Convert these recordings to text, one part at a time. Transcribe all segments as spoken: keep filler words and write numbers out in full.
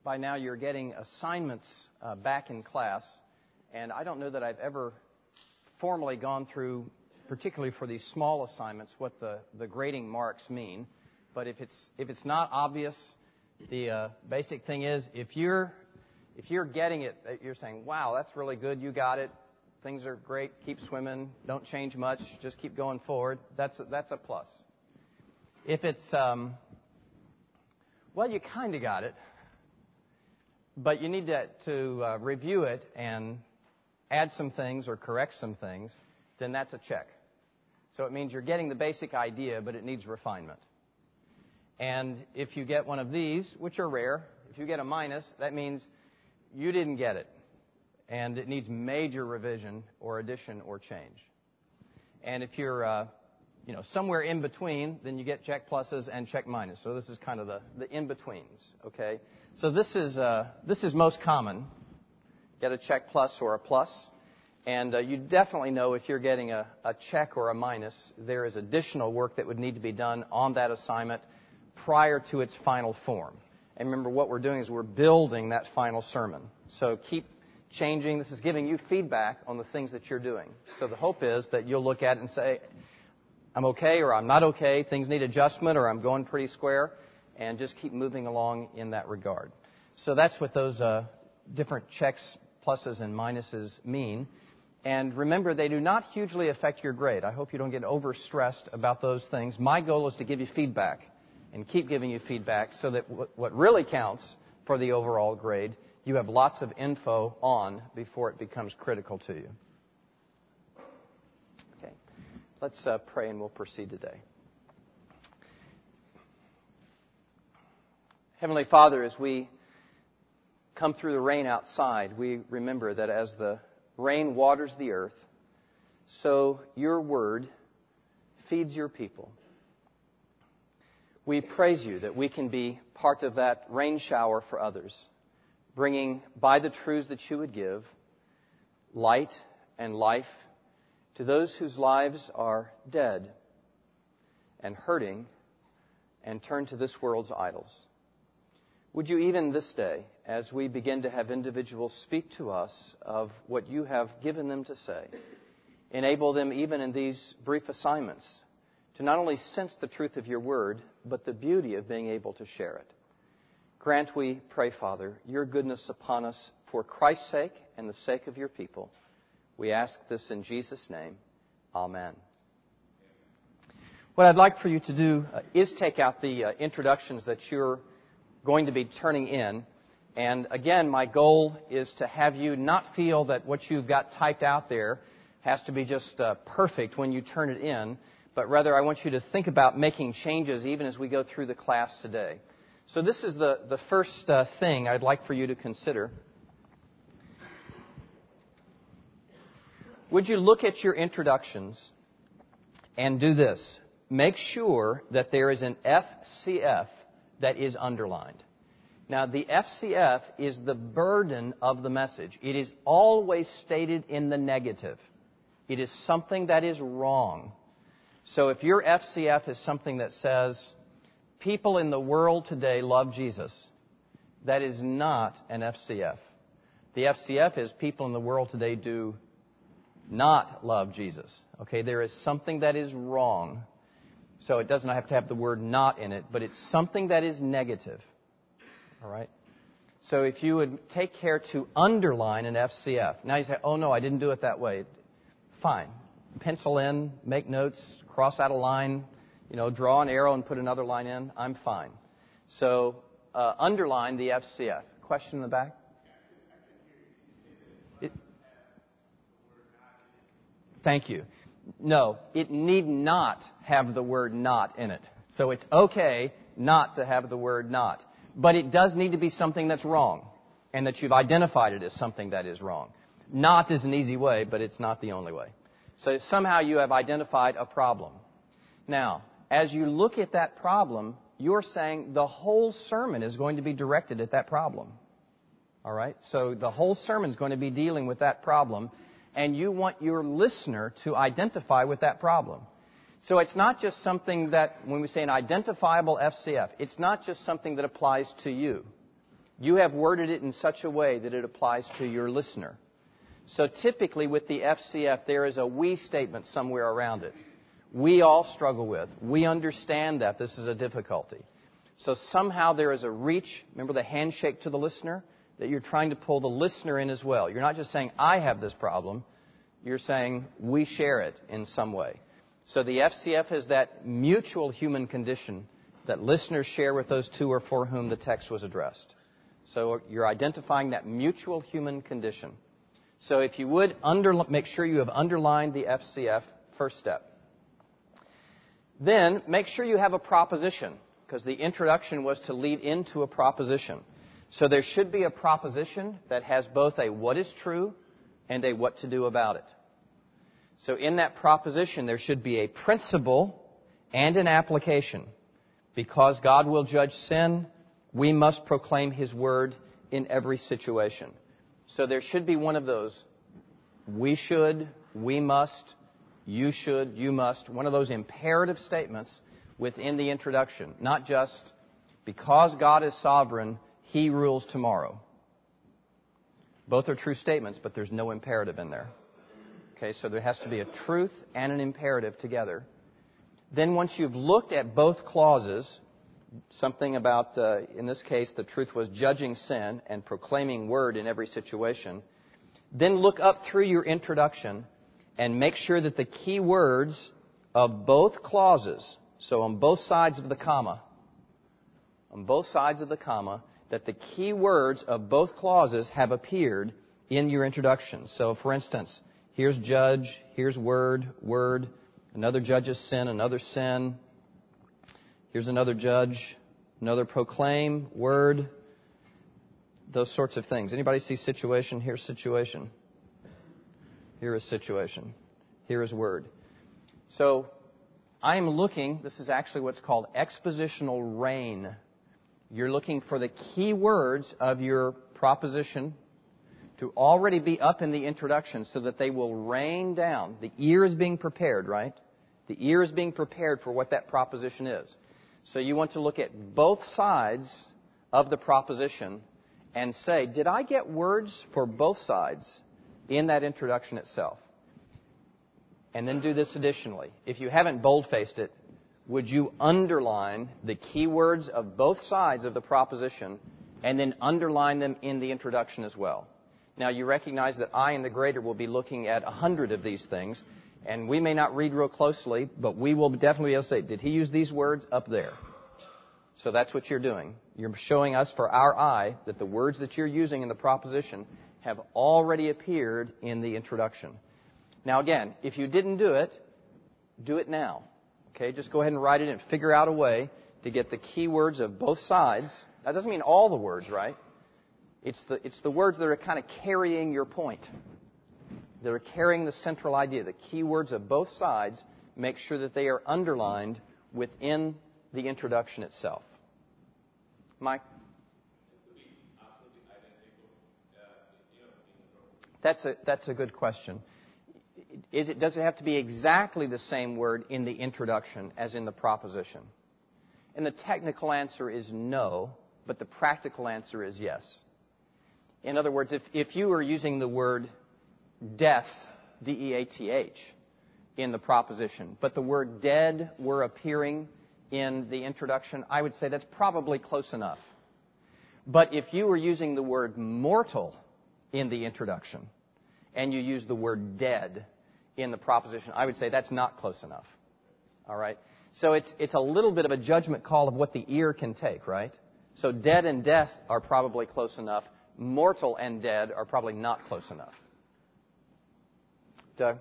by now you're getting assignments uh, back in class, and I don't know that I've ever formally gone through, particularly for these small assignments, what the, the grading marks mean. But if it's if it's not obvious, the uh, basic thing is if you're if you're getting it, you're saying, "Wow, that's really good. You got it. Things are great. Keep swimming. Don't change much. Just keep going forward." That's a, that's a plus. If it's um, well, you kind of got it, but you need to, to uh, review it and add some things or correct some things, then that's a check. So it means you're getting the basic idea, but it needs refinement. And if you get one of these, which are rare, if you get a minus, that means you didn't get it. And it needs major revision or addition or change. And if you're uh, you know, somewhere in between, then you get check pluses and check minus. So this is kind of the, the in-betweens, okay? So this is, uh, this is most common. Get a check plus or a plus. And uh, you definitely know if you're getting a, a check or a minus, there is additional work that would need to be done on that assignment prior to its final form. And remember, what we're doing is we're building that final sermon. So keep changing. This is giving you feedback on the things that you're doing. So the hope is that you'll look at it and say, I'm okay or I'm not okay, things need adjustment or I'm going pretty square, and just keep moving along in that regard. So that's what those uh, different checks, pluses, and minuses mean. And remember, they do not hugely affect your grade. I hope you don't get overstressed about those things. My goal is to give you feedback and keep giving you feedback so that what really counts for the overall grade, you have lots of info on before it becomes critical to you. Okay, let's uh, pray and we'll proceed today. Heavenly Father, as we come through the rain outside, we remember that as the rain waters the earth, so your word feeds your people. We praise you that we can be part of that rain shower for others, bringing, by the truths that you would give, light and life to those whose lives are dead and hurting and turned to this world's idols. Would you even this day, as we begin to have individuals speak to us of what you have given them to say, enable them even in these brief assignments to not only sense the truth of your word, but the beauty of being able to share it. Grant, we pray, Father, your goodness upon us for Christ's sake and the sake of your people. We ask this in Jesus' name. Amen. What I'd like for you to do uh, is take out the uh, introductions that you're going to be turning in. And again, my goal is to have you not feel that what you've got typed out there has to be just uh, perfect when you turn it in, but rather I want you to think about making changes even as we go through the class today. So this is the, the first uh, thing I'd like for you to consider. Would you look at your introductions and do this? Make sure that there is an F C F that is underlined. Now, the F C F is the burden of the message. It is always stated in the negative. It is something that is wrong. So if your F C F is something that says, people in the world today love Jesus, that is not an F C F. The F C F is people in the world today do not love Jesus. Okay, there is something that is wrong. So it doesn't have to have the word not in it, but it's something that is negative. All right? So if you would take care to underline an F C F. Now you say, oh no, I didn't do it that way. Fine. Pencil in, make notes, cross out a line, you know, draw an arrow and put another line in. I'm fine. So uh, underline the F C F. Question in the back? It, thank you. No, it need not have the word not in it. So it's okay not to have the word not. But it does need to be something that's wrong, and that you've identified it as something that is wrong. Not is an easy way, but it's not the only way. So somehow you have identified a problem. Now, as you look at that problem, you're saying the whole sermon is going to be directed at that problem. All right? So the whole sermon is going to be dealing with that problem, and you want your listener to identify with that problem. So it's not just something that, when we say an identifiable F C F, it's not just something that applies to you. you have worded it in such a way that it applies to your listener. So typically with the F C F, there is a we statement somewhere around it. We all struggle with. We understand that this is a difficulty. So somehow there is a reach, remember the handshake to the listener, that you're trying to pull the listener in as well. You're not just saying, I have this problem. You're saying, we share it in some way. So the F C F has that mutual human condition that listeners share with those two or for whom the text was addressed. So you're identifying that mutual human condition. So if you would, under, make sure you have underlined the F C F, first step. Then make sure you have a proposition, because the introduction was to lead into a proposition. So there should be a proposition that has both a what is true and a what to do about it. So in that proposition, there should be a principle and an application. Because God will judge sin, we must proclaim His word in every situation. So there should be one of those. We should, we must, you should, you must. One of those imperative statements within the introduction. Not just, because God is sovereign, He rules tomorrow. Both are true statements, but there's no imperative in there. Okay, so there has to be a truth and an imperative together. Then once you've looked at both clauses, something about, uh, in this case, the truth was judging sin and proclaiming word in every situation, then look up through your introduction and make sure that the key words of both clauses, so on both sides of the comma, on both sides of the comma, that the key words of both clauses have appeared in your introduction. So, for instance, here's judge, here's word, word, another judge's sin, another sin. Here's another judge, another proclaim, word, those sorts of things. Anybody see situation? Here's situation. Here is situation. Here is word. So I'm looking, this is actually what's called expositional reign. You're looking for the key words of your proposition to already be up in the introduction so that they will rain down. The ear is being prepared, right? The ear is being prepared for what that proposition is. So you want to look at both sides of the proposition and say, did I get words for both sides in that introduction itself? And then do this additionally. If you haven't bold-faced it, would you underline the key words of both sides of the proposition and then underline them in the introduction as well? Now, you recognize that I and the grader will be looking at a hundred of these things, and we may not read real closely, but we will definitely be able to say, did he use these words up there? So that's what you're doing. You're showing us for our eye that the words that you're using in the proposition have already appeared in the introduction. Now again, if you didn't do it, do it now. Okay, just go ahead and write it and figure out a way to get the key words of both sides. That doesn't mean all the words, right? It's the, it's the words that are kind of carrying your point. That are carrying the central idea. The key words of both sides, make sure that they are underlined within the introduction itself. Mike? That's a, that's a good question. Is it, does it have to be exactly the same word in the introduction as in the proposition? And the technical answer is no, but the practical answer is yes. In other words, if, if you were using the word death, D E A T H, in the proposition, but the word dead were appearing in the introduction, I would say that's probably close enough. But if you were using the word mortal in the introduction, and you use the word dead in the proposition, I would say that's not close enough. All right? So it's it's a little bit of a judgment call of what the ear can take, right? So dead and death are probably close enough. Mortal and dead are probably not close enough. Doug?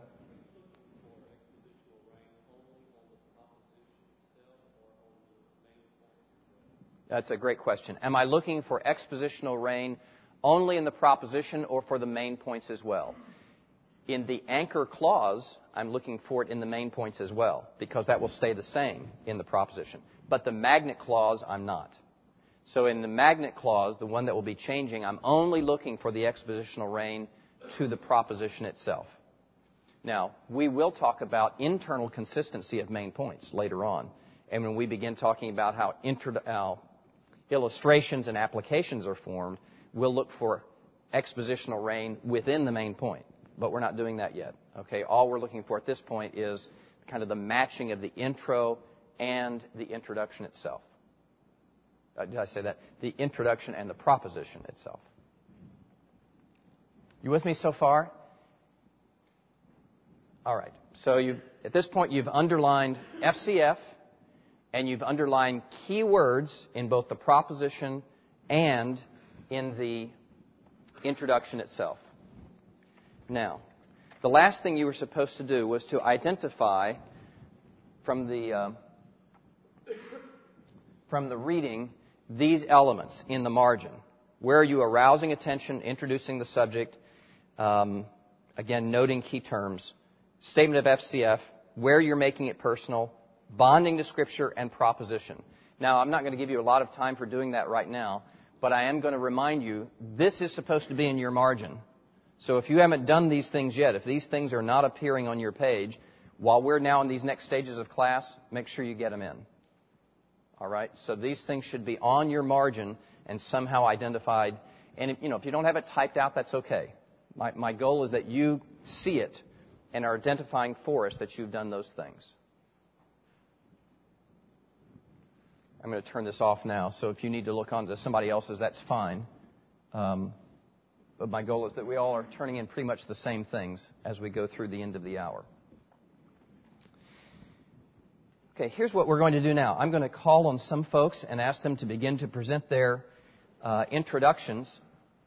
That's a great question. Am I looking for expositional reign only in the proposition or for the main points as well? In the anchor clause, I'm looking for it in the main points as well, because that will stay the same in the proposition. But the magnet clause, I'm not. So in the magnet clause, the one that will be changing, I'm only looking for the expositional reign to the proposition itself. Now, we will talk about internal consistency of main points later on. And when we begin talking about how, inter- how illustrations and applications are formed, we'll look for expositional rain within the main point. But we're not doing that yet. Okay, all we're looking for at this point is kind of the matching of the intro and the introduction itself. Uh, did I say that? The introduction and the proposition itself. You with me so far? All right. So you've, at this point, you've underlined F C F, and you've underlined key words in both the proposition and in the introduction itself. Now, the last thing you were supposed to do was to identify from the uh, from the reading these elements in the margin. Where are you arousing attention, introducing the subject, um, again, noting key terms, statement of F C F, where you're making it personal, bonding to Scripture, and proposition. Now, I'm not going to give you a lot of time for doing that right now, but I am going to remind you, this is supposed to be in your margin. So if you haven't done these things yet, if these things are not appearing on your page, while we're now in these next stages of class, make sure you get them in. All right? So these things should be on your margin and somehow identified. And, if, you know, if you don't have it typed out, that's okay. My, my goal is that you see it and are identifying for us that you've done those things. I'm going to turn this off now, so if you need to look on to somebody else's, that's fine. Um, but my goal is that we all are turning in pretty much the same things as we go through the end of the hour. Okay, here's what we're going to do now. I'm going to call on some folks and ask them to begin to present their uh, introductions.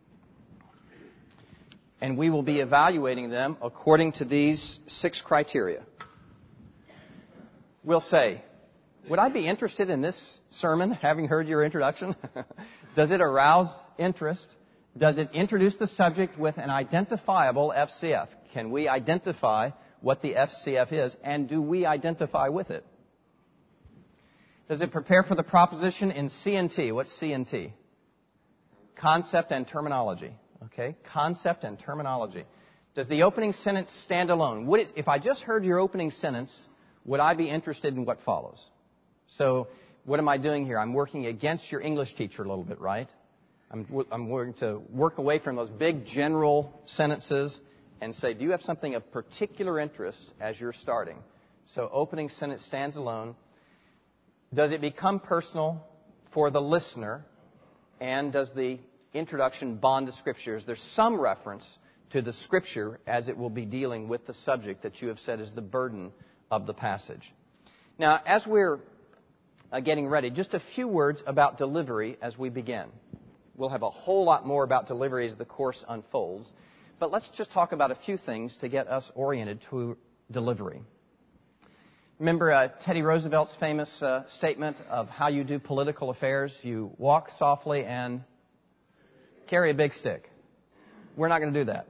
And we will be evaluating them according to these six criteria. We'll say, would I be interested in this sermon, having heard your introduction? Does it arouse interest? Does it introduce the subject with an identifiable F C F? Can we identify what the F C F is, and do we identify with it? Does it prepare for the proposition in C and T? What's C and T? Concept and terminology. Okay, concept and terminology. Does the opening sentence stand alone? Would it, if I just heard your opening sentence, would I be interested in what follows? So what am I doing here? I'm working against your English teacher a little bit, right? I'm, I'm going to work away from those big general sentences and say, do you have something of particular interest as you're starting? So opening sentence stands alone. Does it become personal for the listener? And does the introduction bond to Scriptures? There's some reference to the Scripture as it will be dealing with the subject that you have said is the burden of the passage. Now, as we're uh, getting ready, just a few words about delivery as we begin. We'll have a whole lot more about delivery as the course unfolds, but let's just talk about a few things to get us oriented to delivery. Remember uh, Teddy Roosevelt's famous uh, statement of how you do political affairs? You walk softly and carry a big stick. We're not going to do that.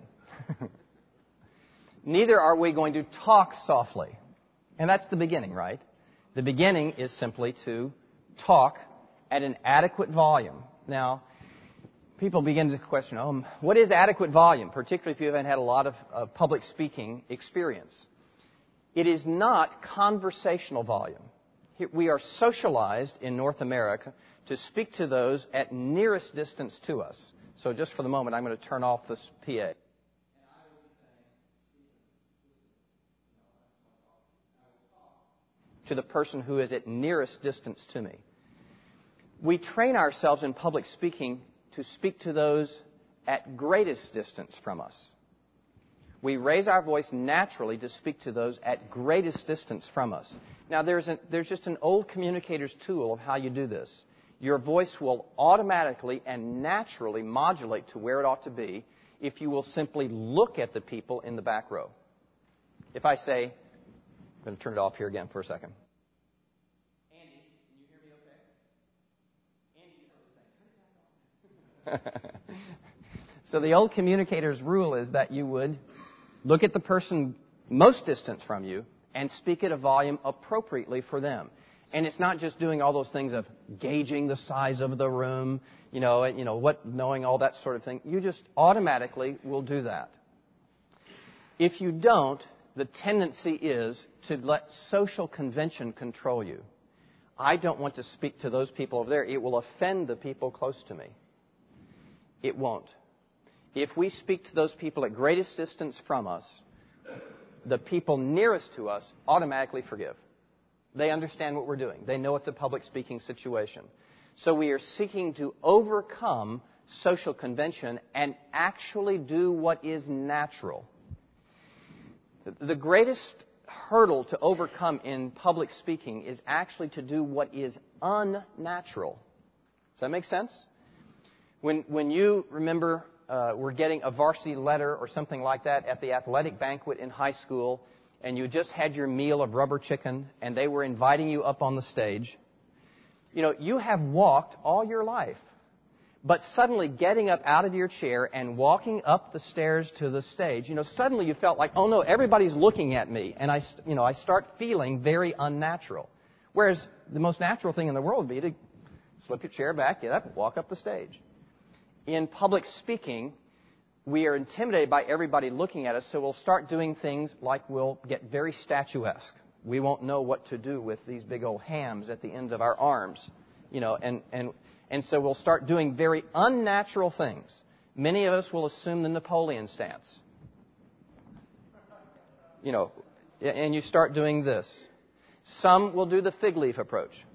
Neither are we going to talk softly. And that's the beginning, right? The beginning is simply to talk at an adequate volume. Now, people begin to question, oh, what is adequate volume, particularly if you haven't had a lot of uh, public speaking experience? It is not conversational volume. We are socialized in North America to speak to those at nearest distance to us. So just for the moment, I'm going to turn off this P A. To the person who is at nearest distance to me. We train ourselves in public speaking to speak to those at greatest distance from us. We raise our voice naturally to speak to those at greatest distance from us. Now, there's, a, there's just an old communicator's tool of how you do this. Your voice will automatically and naturally modulate to where it ought to be if you will simply look at the people in the back row. If I say, I'm going to turn it off here again for a second. Andy, can you hear me okay? Andy, you turn it back on. So the old communicator's rule is that you would look at the person most distant from you and speak at a volume appropriately for them. And it's not just doing all those things of gauging the size of the room, you know, you know, what, knowing all that sort of thing. You just automatically will do that. If you don't, the tendency is to let social convention control you. I don't want to speak to those people over there. It will offend the people close to me. It won't. If we speak to those people at greatest distance from us, the people nearest to us automatically forgive. They understand what we're doing. They know it's a public speaking situation. So we are seeking to overcome social convention and actually do what is natural. The greatest hurdle to overcome in public speaking is actually to do what is unnatural. Does that make sense? When, when you remember uh, were getting a varsity letter or something like that at the athletic banquet in high school, and you just had your meal of rubber chicken, and they were inviting you up on the stage, you know, you have walked all your life. But suddenly getting up out of your chair and walking up the stairs to the stage, you know, suddenly you felt like, oh no, everybody's looking at me. And I, you know, I start feeling very unnatural. Whereas the most natural thing in the world would be to slip your chair back, get up, walk up the stage. In public speaking, we are intimidated by everybody looking at us, so we'll start doing things like we'll get very statuesque. We won't know what to do with these big old hams at the ends of our arms, you know, and, and, and so we'll start doing very unnatural things. Many of us will assume the Napoleon stance. You know, and you start doing this. Some will do the fig leaf approach.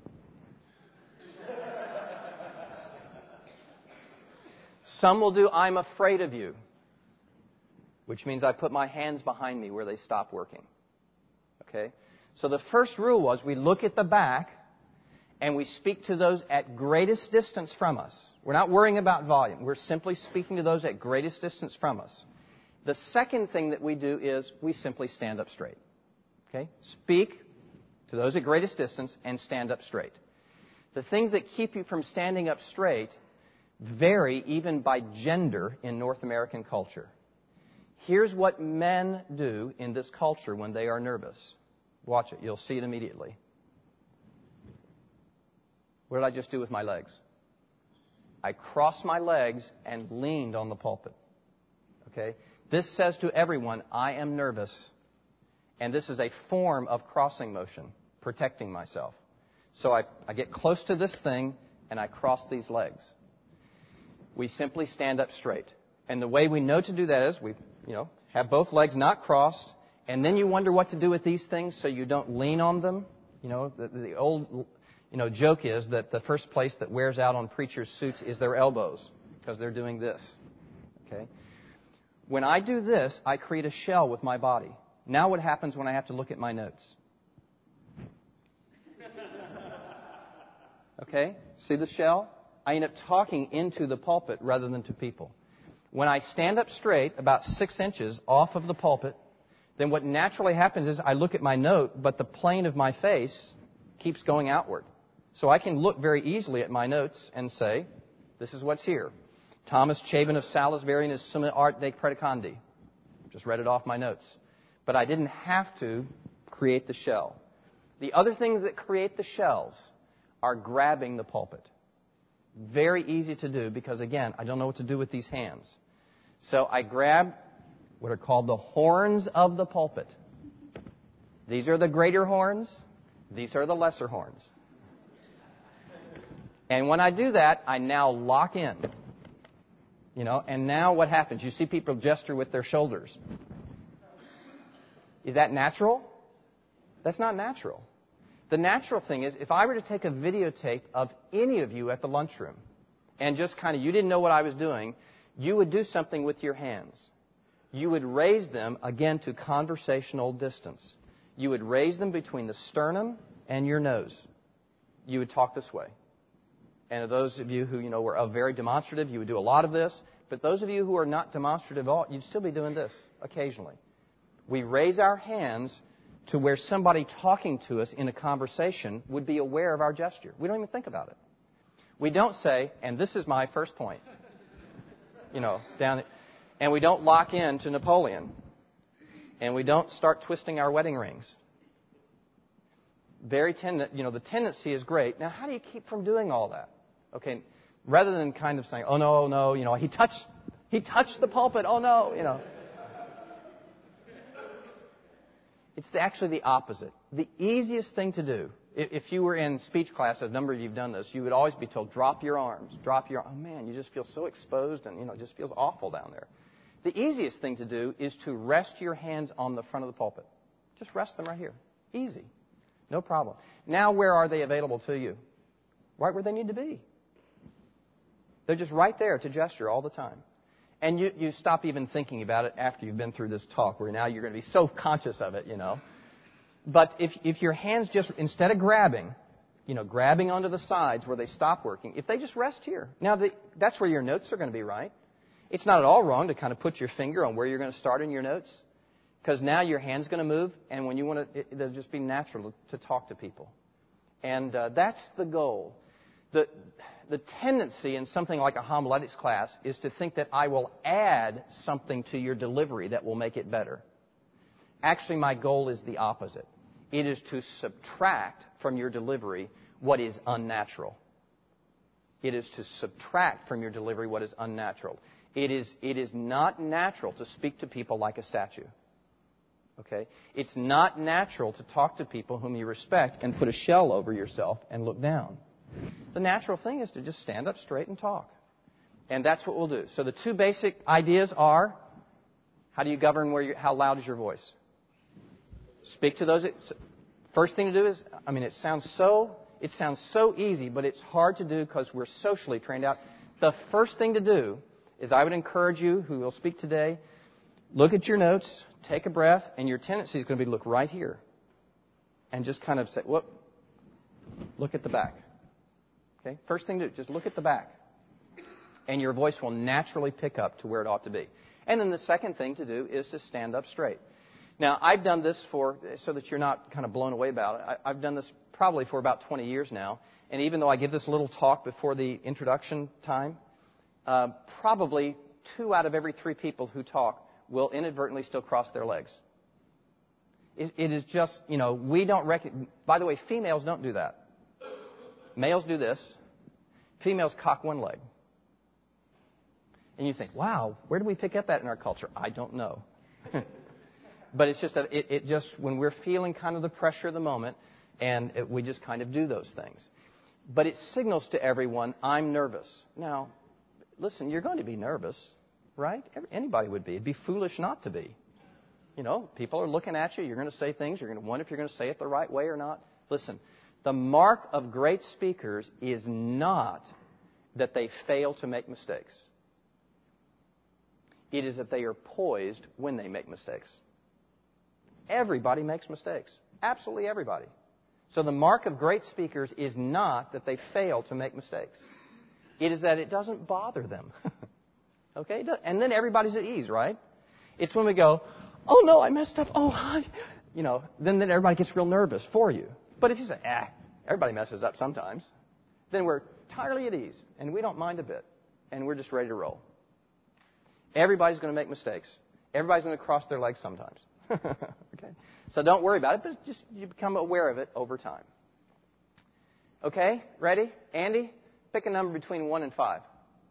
Some will do I'm afraid of you, which means I put my hands behind me where they stop working. Okay? So the first rule was we look at the back and we speak to those at greatest distance from us. We're not worrying about volume. We're simply speaking to those at greatest distance from us. The second thing that we do is we simply stand up straight. Okay? Speak to those at greatest distance and stand up straight. The things that keep you from standing up straight vary even by gender in North American culture. Here's what men do in this culture when they are nervous. Watch it. You'll see it immediately. What did I just do with my legs? I crossed my legs and leaned on the pulpit. Okay? This says to everyone, I am nervous. And this is a form of crossing motion, protecting myself. So I, I get close to this thing and I cross these legs. We simply stand up straight. And the way we know to do that is we, you know, have both legs not crossed, and then you wonder what to do with these things so you don't lean on them. You know, the, the old, you know, joke is that the first place that wears out on preachers' suits is their elbows because they're doing this. Okay? When I do this, I create a shell with my body. Now what happens when I have to look at my notes? Okay? See the shell? I end up talking into the pulpit rather than to people. When I stand up straight, about six inches off of the pulpit, then what naturally happens is I look at my note, but the plane of my face keeps going outward. So I can look very easily at my notes and say, this is what's here. Thomas Chabon of Salisbury in his Summa Arte de Predicandi. Just read it off my notes. But I didn't have to create the shell. The other things that create the shells are grabbing the pulpit. Very easy to do because, again, I don't know what to do with these hands. So I grab what are called the horns of the pulpit. These are the greater horns. These are the lesser horns. And when I do that, I now lock in. You know, and now what happens? You see people gesture with their shoulders. Is that natural? That's not natural. The natural thing is, if I were to take a videotape of any of you at the lunchroom and just kind of, you didn't know what I was doing, you would do something with your hands. You would raise them, again, to conversational distance. You would raise them between the sternum and your nose. You would talk this way. And those of you who, you know, were very demonstrative, you would do a lot of this. But those of you who are not demonstrative at all, you'd still be doing this occasionally. We raise our hands to where somebody talking to us in a conversation would be aware of our gesture. We don't even think about it. We don't say, and this is my first point, you know, down, and we don't lock in to Napoleon, and we don't start twisting our wedding rings. Very tend, you know, the tendency is great. Now, how do you keep from doing all that? Okay, rather than kind of saying, oh no, no, you know, he touched, he touched the pulpit. Oh no, you know. It's actually the opposite. The easiest thing to do If you were in speech class, a number of you have done this, you would always be told, drop your arms, drop your, oh man, you just feel so exposed and, you know, it just feels awful down there. The easiest thing to do is to rest your hands on the front of the pulpit. Just rest them right here. Easy. No problem. Now where are they available to you? Right where they need to be. They're just right there to gesture all the time. And you, you stop even thinking about it after you've been through this talk, where now you're going to be so conscious of it, you know. But if, if your hands just, instead of grabbing, you know, grabbing onto the sides where they stop working, if they just rest here. Now, the, that's where your notes are going to be, right? It's not at all wrong to kind of put your finger on where you're going to start in your notes, because now your hand's going to move, and when you want to, it, it'll just be natural to, to talk to people. And uh, that's the goal. The, the tendency in something like a homiletics class is to think that I will add something to your delivery that will make it better. Actually, my goal is the opposite. It is to subtract from your delivery what is unnatural. It is to subtract from your delivery what is unnatural. It is, it is not natural to speak to people like a statue. Okay? It's not natural to talk to people whom you respect and put a shell over yourself and look down. The natural thing is to just stand up straight and talk. And that's what we'll do. So the two basic ideas are, how do you govern where you, how loud is your voice? Speak to those. First thing to do is, I mean, it sounds so, it sounds so easy, but it's hard to do because we're socially trained out. The first thing to do is, I would encourage you, who will speak today, look at your notes, take a breath, and your tendency is going to be to look right here. And just kind of say, whoop, look at the back. Okay? First thing to do, just look at the back. And your voice will naturally pick up to where it ought to be. And then the second thing to do is to stand up straight. Now, I've done this for, so that you're not kind of blown away about it, I, I've done this probably for about twenty years now. And even though I give this little talk before the introduction time, uh, probably two out of every three people who talk will inadvertently still cross their legs. It, it is just, you know, we don't recognize. By the way, females don't do that. Males do this. Females cock one leg. And you think, wow, where do we pick up that in our culture? I don't know. But it's just, a, it, it just, when we're feeling kind of the pressure of the moment, and it, we just kind of do those things. But it signals to everyone, I'm nervous. Now, listen, you're going to be nervous, right? Anybody would be. It'd be foolish not to be. You know, people are looking at you. You're going to say things. You're going to wonder if you're going to say it the right way or not. Listen, the mark of great speakers is not that they fail to make mistakes. It is that they are poised when they make mistakes. Everybody makes mistakes. Absolutely everybody. So the mark of great speakers is not that they fail to make mistakes. It is that it doesn't bother them. Okay? And then everybody's at ease, right? It's when we go, oh no, I messed up. Oh, I... you know, then, then everybody gets real nervous for you. But if you say, ah, everybody messes up sometimes, then we're entirely at ease. And we don't mind a bit. And we're just ready to roll. Everybody's going to make mistakes. Everybody's going to cross their legs sometimes. Okay? So don't worry about it, but just you become aware of it over time. Okay? Ready? Andy, pick a number between one and five.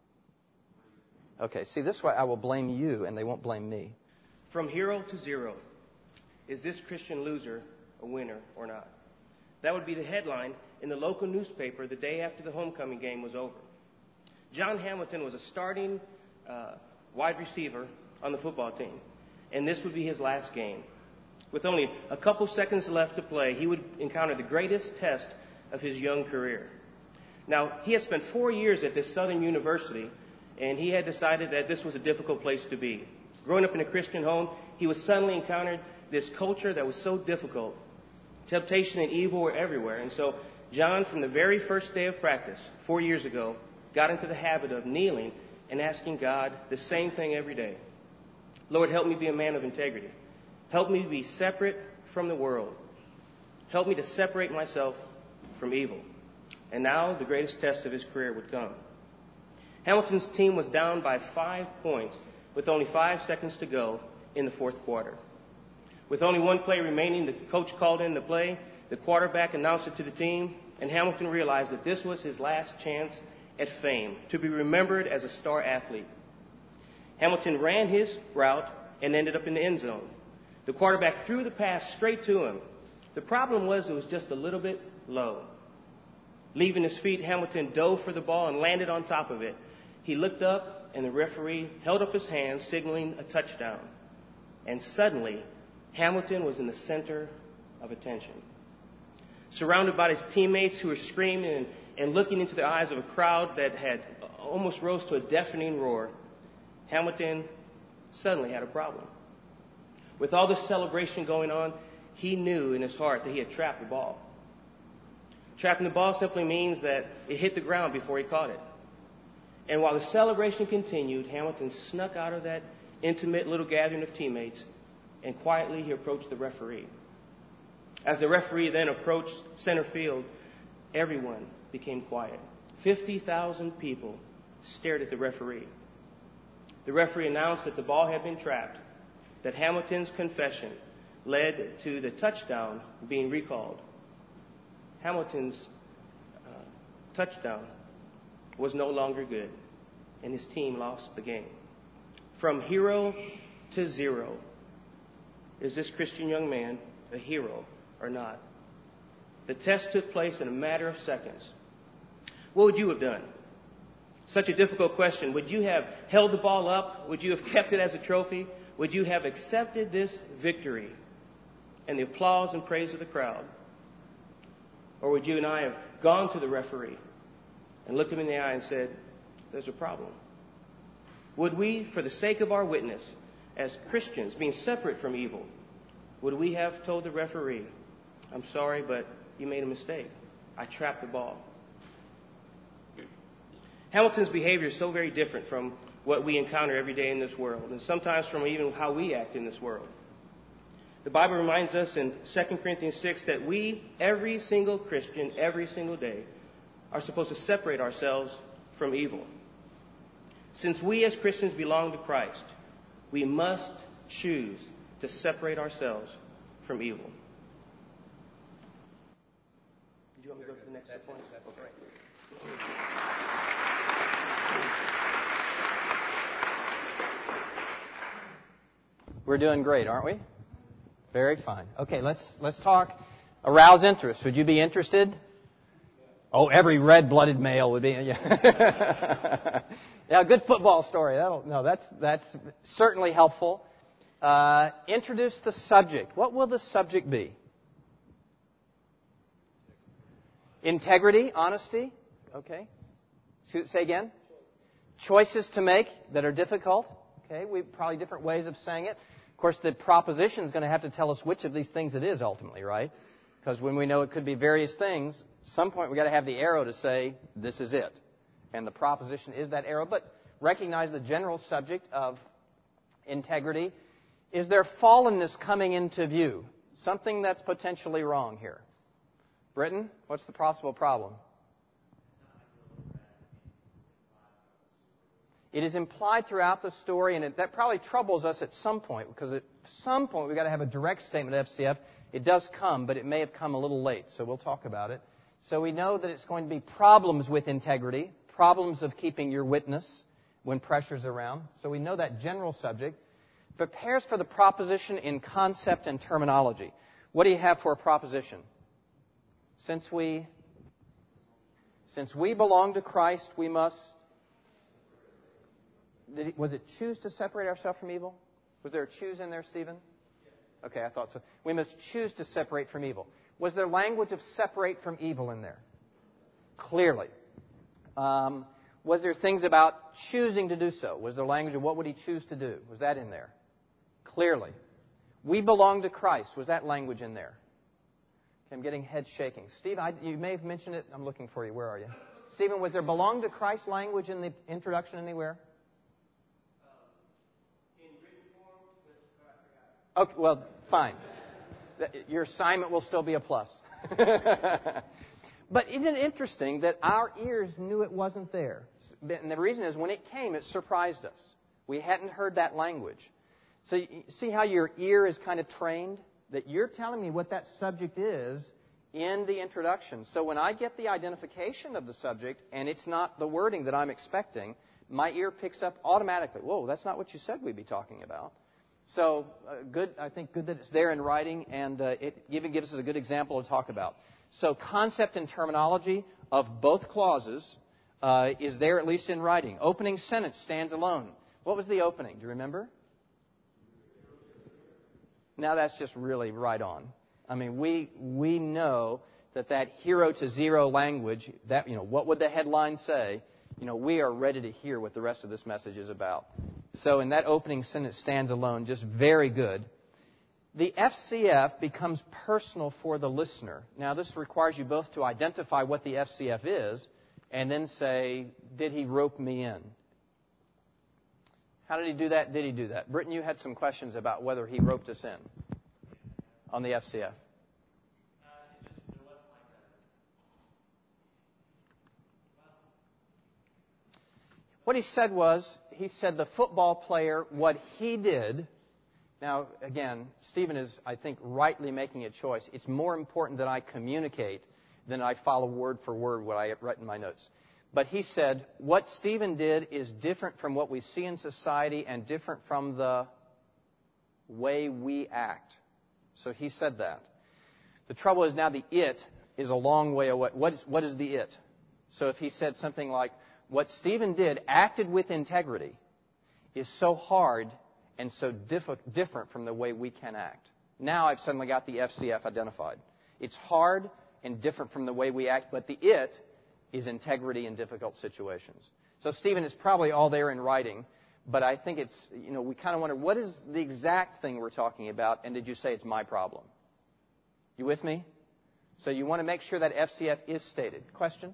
Okay, see, this way I will blame you and they won't blame me. From hero to zero. Is this Christian loser a winner or not? That would be the headline in the local newspaper the day after the homecoming game was over. John Hamilton was a starting uh, wide receiver on the football team, and this would be his last game. With only a couple seconds left to play, he would encounter the greatest test of his young career. Now, he had spent four years at this Southern University, and he had decided that this was a difficult place to be. Growing up in a Christian home, he was suddenly encountered this culture that was so difficult. Temptation and evil were everywhere. And so John, from the very first day of practice, four years ago, got into the habit of kneeling and asking God the same thing every day. Lord, help me be a man of integrity. Help me be separate from the world. Help me to separate myself from evil. And now the greatest test of his career would come. Hamilton's team was down by five points with only five seconds to go in the fourth quarter. With only one play remaining, the coach called in the play, the quarterback announced it to the team, and Hamilton realized that this was his last chance at fame, to be remembered as a star athlete. Hamilton ran his route and ended up in the end zone. The quarterback threw the pass straight to him. The problem was it was just a little bit low. Leaving his feet, Hamilton dove for the ball and landed on top of it. He looked up, and the referee held up his hand, signaling a touchdown. And suddenly, Hamilton was in the center of attention. Surrounded by his teammates who were screaming and, and looking into the eyes of a crowd that had almost rose to a deafening roar, Hamilton suddenly had a problem. With all this celebration going on, he knew in his heart that he had trapped the ball. Trapping the ball simply means that it hit the ground before he caught it. And while the celebration continued, Hamilton snuck out of that intimate little gathering of teammates, and quietly he approached the referee. As the referee then approached center field, everyone became quiet. fifty thousand people stared at the referee. The referee announced that the ball had been trapped, that Hamilton's confession led to the touchdown being recalled. Hamilton's uh, touchdown was no longer good, and his team lost the game. From hero to zero. Is this Christian young man a hero or not? The test took place in a matter of seconds. What would you have done? Such a difficult question. Would you have held the ball up? Would you have kept it as a trophy? Would you have accepted this victory and the applause and praise of the crowd? Or would you and I have gone to the referee and looked him in the eye and said, there's a problem? Would we, for the sake of our witness, as Christians, being separate from evil, would we have told the referee, I'm sorry, but you made a mistake. I trapped the ball. Hamilton's behavior is so very different from what we encounter every day in this world, and sometimes from even how we act in this world. The Bible reminds us in Second Corinthians six that we, every single Christian, every single day, are supposed to separate ourselves from evil. Since we as Christians belong to Christ, we must choose to separate ourselves from evil. Did you want me to go to the next point? Okay. We're doing great, aren't we? Very fine. Okay, let's let's talk arouse interest. Would you be interested? Oh, every red-blooded male would be. Yeah, yeah. Good football story. That'll, no, that's that's certainly helpful. Uh, introduce the subject. What will the subject be? Integrity, honesty. Okay. Say again. Choices to make that are difficult. Okay. We probably different ways of saying it. Of course, the proposition is going to have to tell us which of these things it is ultimately, right? Because when we know it could be various things, at some point we've got to have the arrow to say, this is it. And the proposition is that arrow. But recognize the general subject of integrity. Is there fallenness coming into view? Something that's potentially wrong here. Britton, what's the possible problem? It is implied throughout the story, and it, that probably troubles us at some point, because at some point we've got to have a direct statement of F C F. It does come, but it may have come a little late, so we'll talk about it. So we know that it's going to be problems with integrity, problems of keeping your witness when pressure's around. So we know that general subject. Prepares for the proposition in concept and terminology. What do you have for a proposition? Since we, since we belong to Christ, we must... Did it, was it choose to separate ourselves from evil? Was there a choose in there, Stephen? Okay, I thought so. We must choose to separate from evil. Was there language of separate from evil in there? Clearly. Um, was there things about choosing to do so? Was there language of what would he choose to do? Was that in there? Clearly. We belong to Christ. Was that language in there? Okay, I'm getting head shaking. Steve, I, you may have mentioned it. I'm looking for you. Where are you? Stephen, was there belong to Christ language in the introduction anywhere? Okay, well, fine. Your assignment will still be a plus. But isn't it interesting that our ears knew it wasn't there? And the reason is when it came, it surprised us. We hadn't heard that language. So you see how your ear is kind of trained? That you're telling me what that subject is in the introduction. So when I get the identification of the subject and it's not the wording that I'm expecting, my ear picks up automatically. Whoa, that's not what you said we'd be talking about. So uh, good, I think good that it's there in writing, and uh, it even gives us a good example to talk about. So concept and terminology of both clauses uh, is there at least in writing. Opening sentence stands alone. What was the opening? Do you remember? Now that's just really right on. I mean, we we know that that hero to zero language, that, you know, what would the headline say? You know, we are ready to hear what the rest of this message is about. So in that opening sentence stands alone, just very good. The F C F becomes personal for the listener. Now, this requires you both to identify what the F C F is and then say, did he rope me in? How did he do that? Did he do that? Britton, you had some questions about whether he roped us in on the F C F. What he said was, he said the football player, what he did. Now, again, Stephen is, I think, rightly making a choice. It's more important that I communicate than I follow word for word what I have written in my notes. But he said, what Stephen did is different from what we see in society and different from the way we act. So he said that. The trouble is now the it is a long way away. What is, what is the it? So if he said something like, what Stephen did, acted with integrity, is so hard and so diff- different from the way we can act. Now I've suddenly got the F C F identified. It's hard and different from the way we act, but the it is integrity in difficult situations. So Stephen is probably all there in writing, but I think it's, you know, we kind of wonder, what is the exact thing we're talking about, and did you say it's my problem? You with me? So you want to make sure that F C F is stated. Question?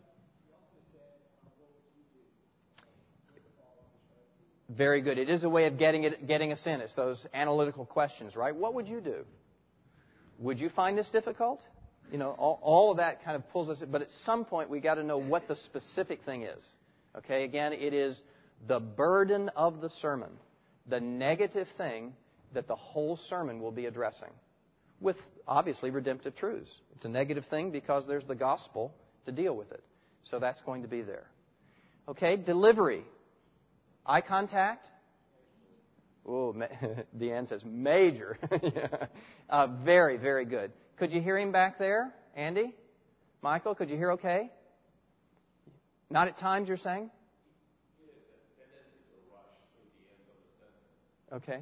Very good. It is a way of getting it, getting us in. It's those analytical questions, right? What would you do? Would you find this difficult? You know, all, all of that kind of pulls us in. But at some point, we got to know what the specific thing is. Okay, again, it is the burden of the sermon, the negative thing that the whole sermon will be addressing, with obviously redemptive truths. It's a negative thing because there's the gospel to deal with it. So that's going to be there. Okay, delivery. Eye contact? Oh, Deanne says major. Yeah. uh, very, very good. Could you hear him back there, Andy? Michael, could you hear okay? Not at times, you're saying? Okay.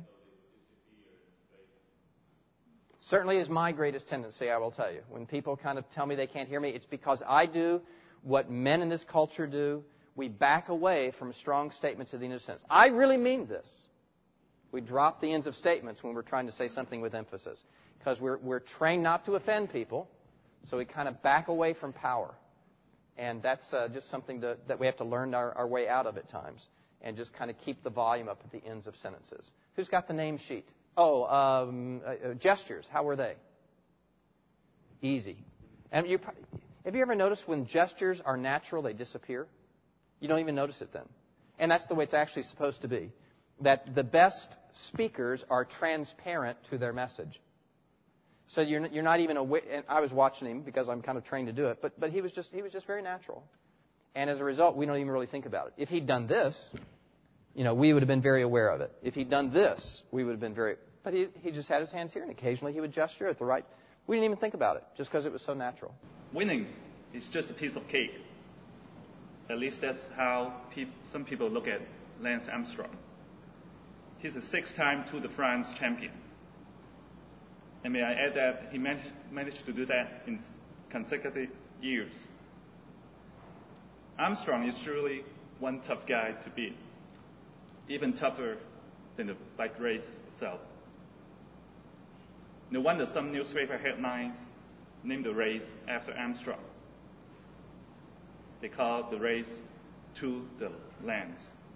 Certainly is my greatest tendency, I will tell you. When people kind of tell me they can't hear me, it's because I do what men in this culture do. We back away from strong statements of the end of sentence. I really mean this. We drop the ends of statements when we're trying to say something with emphasis, because we're, we're trained not to offend people, so we kind of back away from power. And that's uh, just something to, that we have to learn our, our way out of at times, and just kind of keep the volume up at the ends of sentences. Who's got the name sheet? Oh, um, uh, gestures. How were they? Easy. And you, have you ever noticed when gestures are natural, they disappear? You don't even notice it then. And that's the way it's actually supposed to be. That the best speakers are transparent to their message. So you're, you're not even aware. And I was watching him because I'm kind of trained to do it. But, but he was just he was just very natural. And as a result, we don't even really think about it. If he'd done this, you know, we would have been very aware of it. If he'd done this, we would have been very... But he, he just had his hands here, and occasionally he would gesture at the right... We didn't even think about it, just because it was so natural. Winning is just a piece of cake. At least that's how pe- some people look at Lance Armstrong. He's a six-time Tour de France champion. And may I add that he managed, managed to do that in consecutive years. Armstrong is surely one tough guy to beat, even tougher than the bike race itself. No wonder some newspaper headlines named the race after Armstrong. They call the race To the Lance.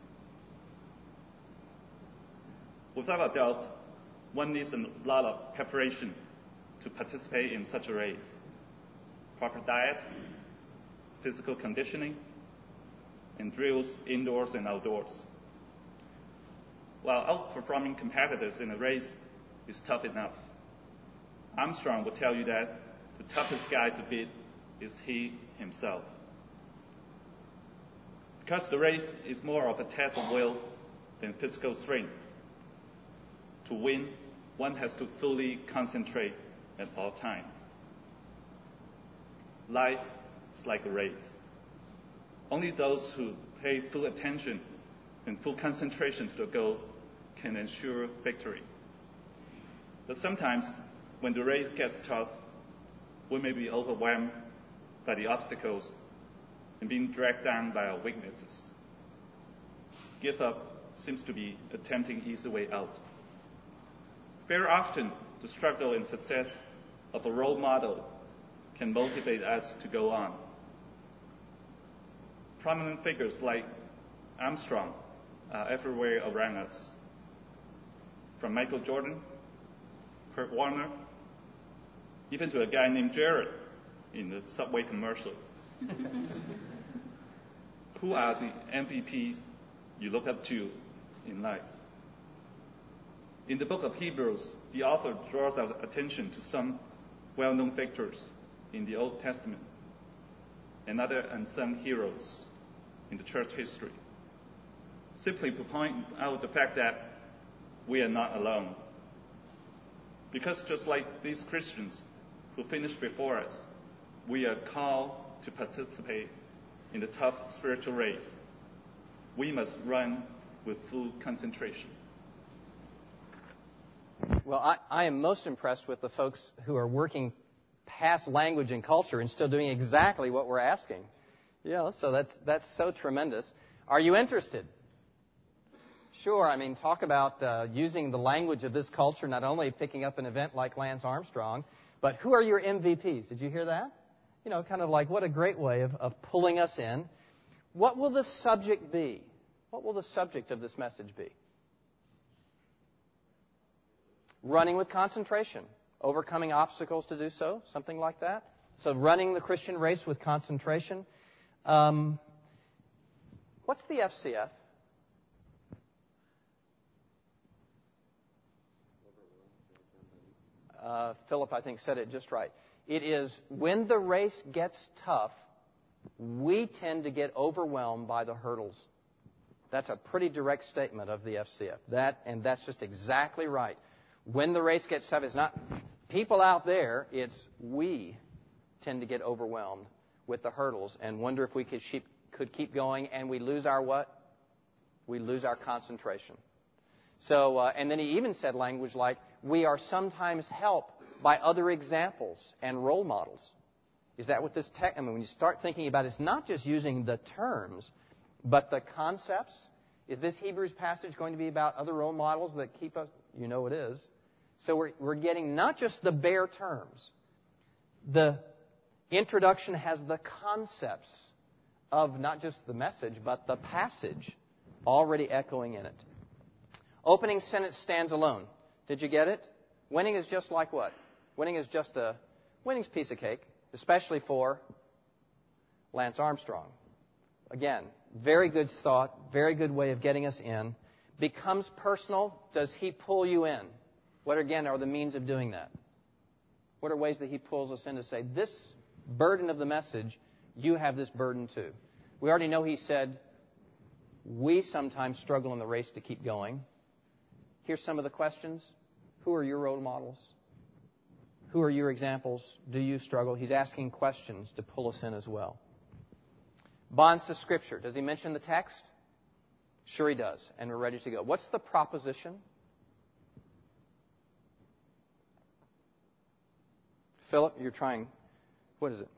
Without a doubt, one needs a lot of preparation to participate in such a race. Proper diet, physical conditioning, and drills indoors and outdoors. While outperforming competitors in a race is tough enough, Armstrong will tell you that the toughest guy to beat is he himself. Because the race is more of a test of will than physical strength, To win, one has to fully concentrate at all times. Life is like a race. Only those who pay full attention and full concentration to the goal can ensure victory. But sometimes, when the race gets tough, we may be overwhelmed by the obstacles and being dragged down by our weaknesses. Give up seems to be a tempting, easy way out. Very often, the struggle and success of a role model can motivate us to go on. Prominent figures like Armstrong are everywhere around us. From Michael Jordan, Kurt Warner, even to a guy named Jared in the Subway commercial. Who are the M V Ps you look up to in life? In the book of Hebrews, the author draws our attention to some well-known victors in the Old Testament and other unsung heroes in the church history, simply to point out the fact that we are not alone. Because just like these Christians who finished before us, we are called to participate in the tough spiritual race. We must run with full concentration. Well, I, I am most impressed with the folks who are working past language and culture and still doing exactly what we're asking. Yeah, so that's that's so tremendous. Are you interested? Sure. I mean, talk about uh, using the language of this culture, not only picking up an event like Lance Armstrong, but who are your M V Ps? Did you hear that? You know, kind of like what a great way of, of pulling us in. What will the subject be? What will the subject of this message be? Running with concentration. Overcoming obstacles to do so. Something like that. So running the Christian race with concentration. Um, what's the F C F? Uh, Philip, I think, said it just right. It is when the race gets tough, we tend to get overwhelmed by the hurdles. That's a pretty direct statement of the F C F. That, and that's just exactly right. When the race gets tough, it's not people out there, it's we tend to get overwhelmed with the hurdles and wonder if we could keep, could keep going, and we lose our what? We lose our concentration. So, uh, and then he even said language like, we are sometimes helped by other examples and role models. Is that what this text, I mean, when you start thinking about it, it's not just using the terms, but the concepts. Is this Hebrews passage going to be about other role models that keep us? You know it is. So we're, we're getting not just the bare terms. The introduction has the concepts of not just the message, but the passage already echoing in it. Opening sentence stands alone. Did you get it? Winning is just like what? Winning is just a winning's piece of cake, especially for Lance Armstrong. Again, very good thought, very good way of getting us in. Becomes personal. Does he pull you in? What, again, are the means of doing that? What are ways that he pulls us in to say, this burden of the message, you have this burden too? We already know he said, we sometimes struggle in the race to keep going. Here's some of the questions. Who are your role models? Who are your examples? Do you struggle? He's asking questions to pull us in as well. Bonds to Scripture. Does he mention the text? Sure he does. And we're ready to go. What's the proposition? Philip, you're trying. What is it?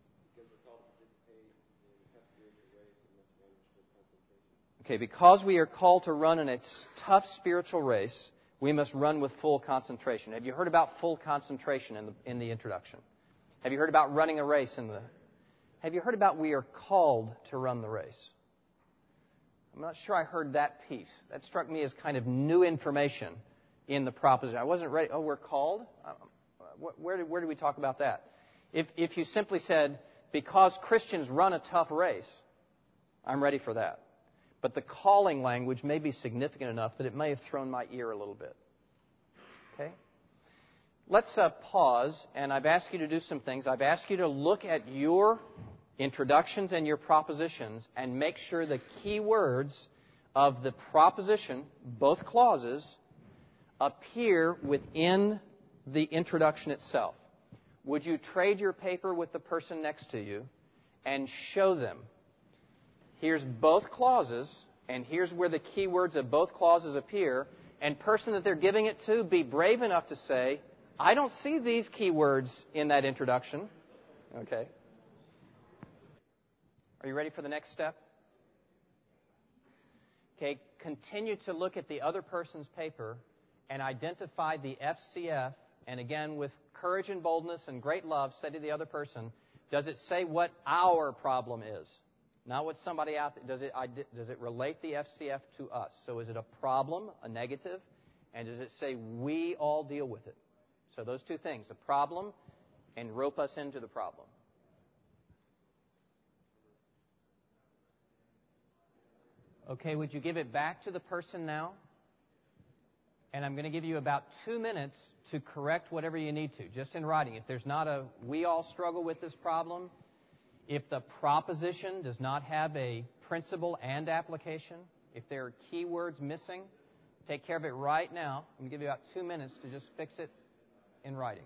Okay, because we are called to run in a tough spiritual race, we must run with full concentration. Have you heard about full concentration in the, in the introduction? Have you heard about running a race in the... Have you heard about we are called to run the race? I'm not sure I heard that piece. That struck me as kind of new information in the proposition. I wasn't ready. Oh, we're called? Where did, where did we talk about that? If, if you simply said, because Christians run a tough race, I'm ready for that. But the calling language may be significant enough that it may have thrown my ear a little bit. Okay? Let's uh, pause, and I've asked you to do some things. I've asked you to look at your introductions and your propositions and make sure the key words of the proposition, both clauses, appear within the introduction itself. Would you trade your paper with the person next to you and show them, here's both clauses, and here's where the key words of both clauses appear, and person that they're giving it to, be brave enough to say, I don't see these key words in that introduction. Okay. Are you ready for the next step? Okay, continue to look at the other person's paper and identify the F C F, and again, with courage and boldness and great love, say to the other person, does it say what our problem is? Not what somebody out there, does it, does it relate the F C F to us? So is it a problem, a negative, and does it say we all deal with it? So those two things, a problem and rope us into the problem. Okay, would you give it back to the person now? And I'm going to give you about two minutes to correct whatever you need to, just in writing. If there's not a, we all struggle with this problem, if the proposition does not have a principle and application, if there are keywords missing, take care of it right now. I'm going to give you about two minutes to just fix it in writing.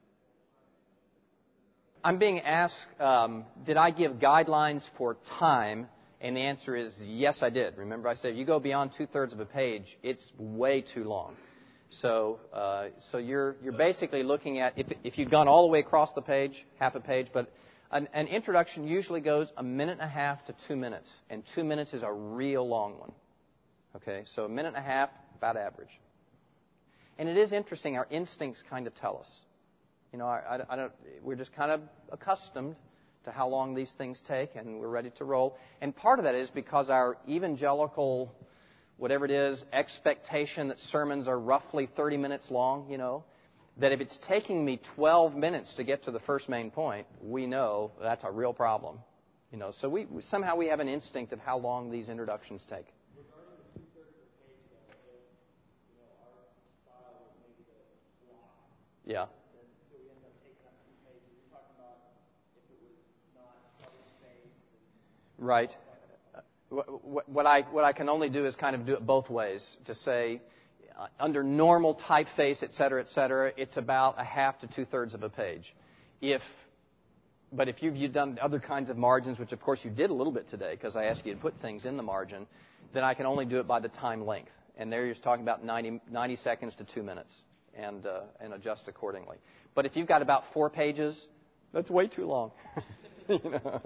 I'm being asked, um, did I give guidelines for time? And the answer is yes, I did. Remember, I said if you go beyond two-thirds of a page, it's way too long. So, uh, so you're you're basically looking at if if you've gone all the way across the page, half a page, but an, an introduction usually goes a minute and a half to two minutes, and two minutes is a real long one. Okay, so a minute and a half, about average. And it is interesting. Our instincts kind of tell us. You know, I, I, I don't. We're just kind of accustomed to how long these things take, and we're ready to roll. And part of that is because our evangelical, whatever it is, expectation that sermons are roughly thirty minutes long, you know, that if it's taking me twelve minutes to get to the first main point, we know that's a real problem. You know, so we somehow we have an instinct of how long these introductions take. Regarding the two-thirds of the page, though, if, you know, our style was maybe the block. Yeah. So we ended up taking up two pages. You're talking about if it was not double-spaced. Right. What, what I what I can only do is kind of do it both ways. To say, uh, under normal typeface, et cetera, et cetera, it's about a half to two-thirds of a page. If, but if you've, you've done other kinds of margins, which of course you did a little bit today, because I asked you to put things in the margin, then I can only do it by the time length. And there you're just talking about ninety, ninety seconds to two minutes, and uh, and adjust accordingly. But if you've got about four pages, that's way too long. You know?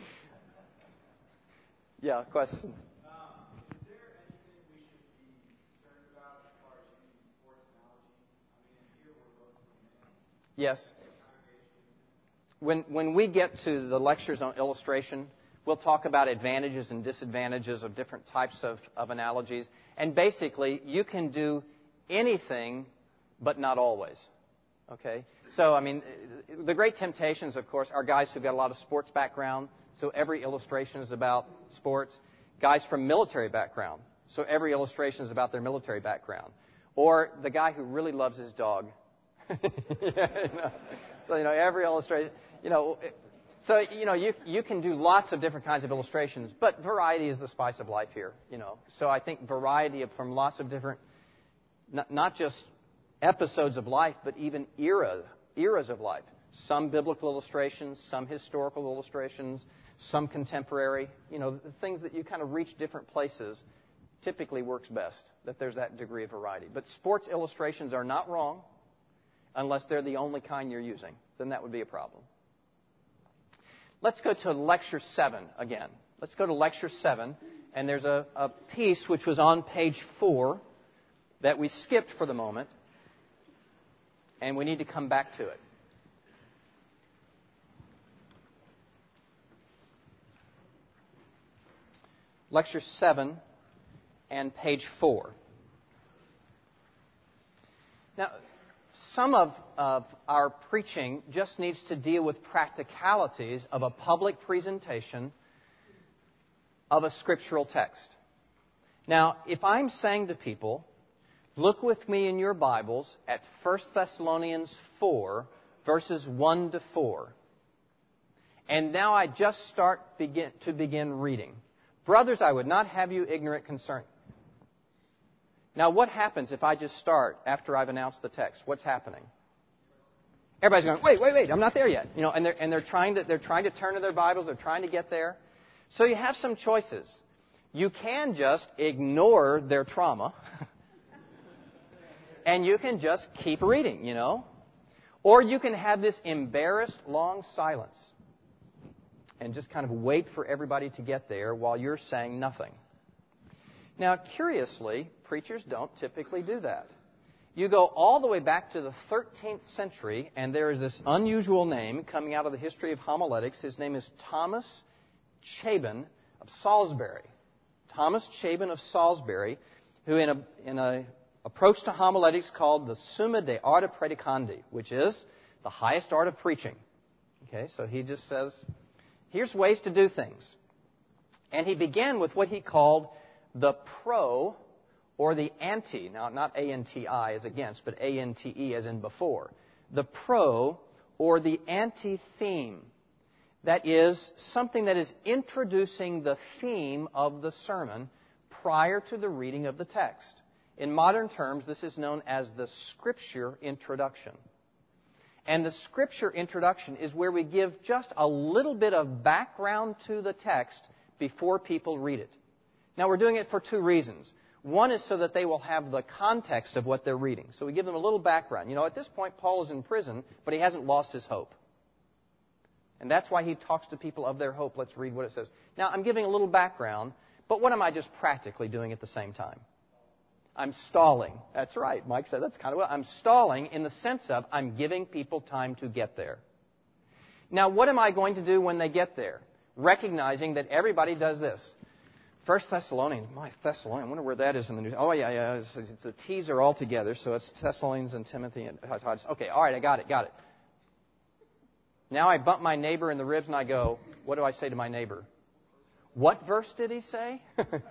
Yeah, question. Um, is there anything we should be concerned about as far as using sports analogies? I mean, in here we're mostly men. Yes. When when we get to the lectures on illustration, we'll talk about advantages and disadvantages of different types of, of analogies. And basically, you can do anything, but not always. Okay? So, I mean, the great temptations, of course, are guys who've got a lot of sports background. So every illustration is about sports. Guys from military background. So every illustration is about their military background. Or the guy who really loves his dog. Yeah, you know. So, you know, every illustration, you know, so, you know, you you can do lots of different kinds of illustrations, but variety is the spice of life here, you know. So I think variety of, from lots of different, not, not just episodes of life, but even era, eras of life. Some biblical illustrations, some historical illustrations, some contemporary, you know, the things that you kind of reach different places typically works best, that there's that degree of variety. But sports illustrations are not wrong unless they're the only kind you're using. Then that would be a problem. Let's go to Lecture seven again. Let's go to Lecture seven, and there's a, a piece which was on page four that we skipped for the moment, and we need to come back to it. Lecture seven and page four. Now, some of, of our preaching just needs to deal with practicalities of a public presentation of a scriptural text. Now, if I'm saying to people, look with me in your Bibles at First Thessalonians four, verses one to four. And now I just start begin, to begin reading. Brothers, I would not have you ignorant concerning. Now, what happens if I just start after I've announced the text? What's happening? Everybody's going, wait, wait, wait, I'm not there yet. You know, and they're, and they're trying to, they're trying to turn to their Bibles, they're trying to get there. So you have some choices. You can just ignore their trauma, and you can just keep reading, you know. Or you can have this embarrassed long silence and just kind of wait for everybody to get there while you're saying nothing. Now, curiously, preachers don't typically do that. You go all the way back to the thirteenth century, and there is this unusual name coming out of the history of homiletics. His name is Thomas Chabon of Salisbury. Thomas Chabon of Salisbury, who in a, in a approach to homiletics called the Summa de Arte Predicandi, which is the highest art of preaching. Okay, so he just says, here's ways to do things. And he began with what he called the pro or the anti, now not A N T I as against, but A N T E as in before. The pro or the anti-theme. That is something that is introducing the theme of the sermon prior to the reading of the text. In modern terms, this is known as the Scripture introduction. And the Scripture introduction is where we give just a little bit of background to the text before people read it. Now, we're doing it for two reasons. One is so that they will have the context of what they're reading. So we give them a little background. You know, at this point, Paul is in prison, but he hasn't lost his hope. And that's why he talks to people of their hope. Let's read what it says. Now, I'm giving a little background, but what am I just practically doing at the same time? I'm stalling. That's right. Mike said that's kind of what I'm stalling in the sense of I'm giving people time to get there. Now, what am I going to do when they get there? Recognizing that everybody does this. First Thessalonians, my Thessalonians, I wonder where that is in the New. Oh, yeah, yeah, it's, it's, the T's are all together, so it's Thessalonians and Timothy and Titus. Okay, all right, I got it, got it. Now I bump my neighbor in the ribs and I go, what do I say to my neighbor? What verse did he say?